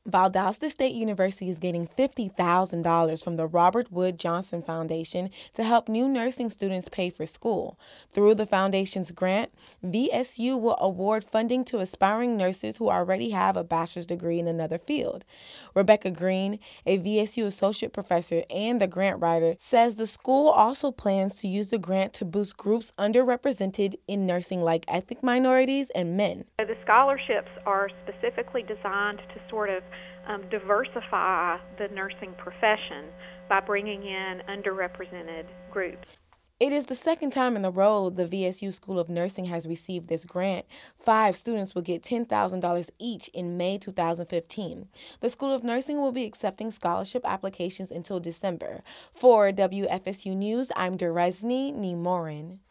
Valdosta State University is getting $50,000 from the Robert Wood Johnson Foundation to help new nursing students pay for school. Through the foundation's grant, VSU will award funding to aspiring nurses who already have a bachelor's degree in another field. Rebecca Green, a VSU associate professor and the grant writer, says the school also plans to use the grant to boost groups underrepresented in nursing like ethnic minorities and men. The scholarships are specifically designed to sort of diversify the nursing profession by bringing in underrepresented groups. It is the second time in a row the VSU School of Nursing has received this grant. 5 students will get $10,000 each in May 2015. The School of Nursing will be accepting scholarship applications until December. For WFSU News, I'm Deresny Nemorin.